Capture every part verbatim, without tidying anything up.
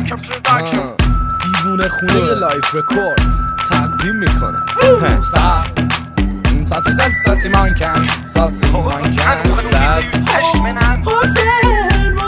دیوونه خونه لایف رکورد تقدیم میکنم ساسی ساسی ساسی مانکن ساسی مانکن بعد حسین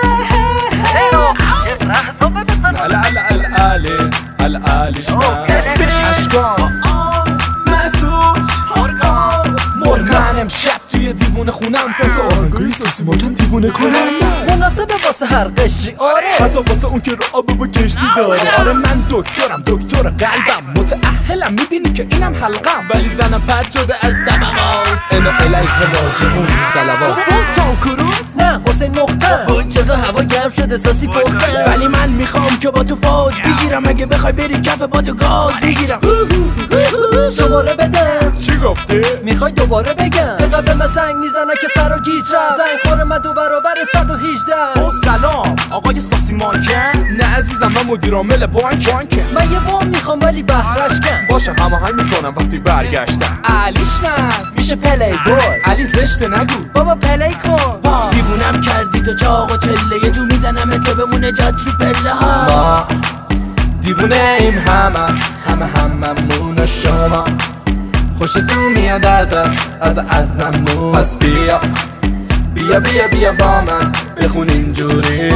مختار العلی العلیش من اشکان مسوش من امشب توی دیوونه خونم پس آرنگای ساسی مانکن دیوونه کنم مناسبه واسه هر قشری آره حتی واسه اون که رو آب و کشتی داره آره من دکترم دکتر قلبم متأهلم میبینی که اینم حلقم ولی زنم پرد شده از طبقات انا الیک راجعون صلوات تام کروز نه حسین مختار چقدر هوا گرم شده ساسی پخته ولی من میخوام که با تو فوز بگیرم اگه بخوای بری کف با تو گاز میگیرم شماره بدم چی گفتی؟ میخوای دوباره بگم اینقدر به من سنگ میزنه که سر و گیج رفت زنگ خوره من دو برابر صد و هجده او سلام آقای ساسی مانکن نه عزیزم من مدیر عامل بانک من یه وام میخوام ولی بهرش کن باشه هماهنگ میکنم وقتی برگشتم علیش مست میشه پلی بوی علی زشته نگو بابا پلی کن دیوونم کردی تو چاق و چله یه جو میزنم تو بمونه جات رو پله ها ما دیوونه ایم همه همه هممون شما خوشتون میاد ازت از ازمون پس بیا بیا بیا بیا با من بخون اینجوری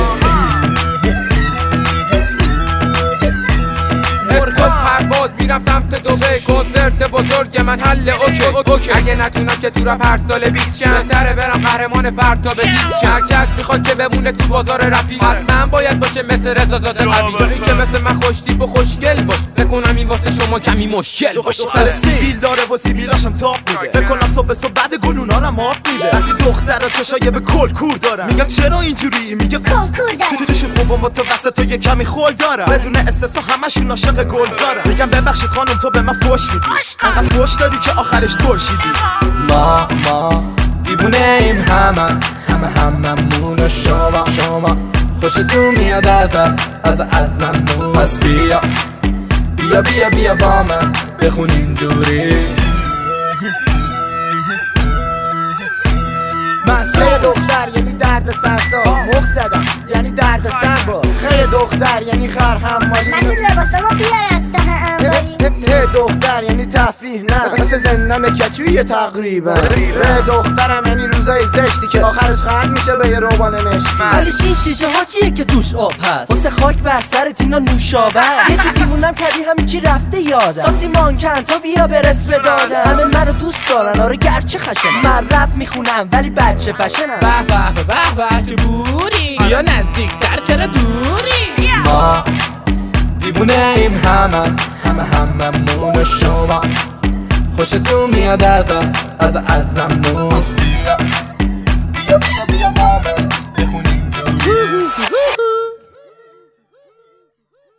اسکوپ پرواز میرم سمت دوبه کنسرت بزرگ من حل اوکی اوکی اگه نتونم که تو رپ هر سال بیست شم بهتره برم قهرمان پرتاب دیست شم هر کس میخواد که بمونه تو بازار رپی حتما باید باشه مثل رضا زاده قوی یا این که مثل من خوشتیپ و خوشگل باش بکنم این واسه شما کمی مشکل باش سیبیل داره و سیبیلاشم تاپ میده فکر کنم صبح صبح بعد گلونارم آب میده از این دخترها چشای به کل کور دارم میگم چرا اینجوری میگه کل کور دارم تو توشون خوبم با تو وسط تو یه کمی خول دارم بدون استثنا همشون عاشق گلزارم میگم ببخشید خانم تو به من فوش میدی انقدر فوش دادی که آخرش ترشیدی ما ما دیوونه ایم همه همه هممون شما شما خوشتون میاد ازت از ازمون پس بیا بیا بیا بیا با من بخون اینجوری خیلی دختر یعنی درد سرساز مخ زدم یعنی درد سر با خیلی دختر یعنی خر حمالی مسئول لباسه ما بیار از ته انباری ته دختر یعنی تفریح نه مثل زندان کچویه تقریبا ره دخترم یعنی روزای زشتی که آخرش خند میشه به یه روبان مشکی ولی این شیشه ها چیه که توش آب هست واسه خاک بر سرت اینا نوشابه یه تو دیوونم کردی همین چی رفته یادم ساسی مانکن تا بیا برس به دادم همه منو دوست دارن آره گرچه خشنم من رپ میخونم ولی بچه فشنم به به به به چه بوری بیا نزدیکتر چرا دوری ما دیوونه ایم همه همه هممون شما خوشتون میاد ازت از ازمون بیا بیا بیا بیا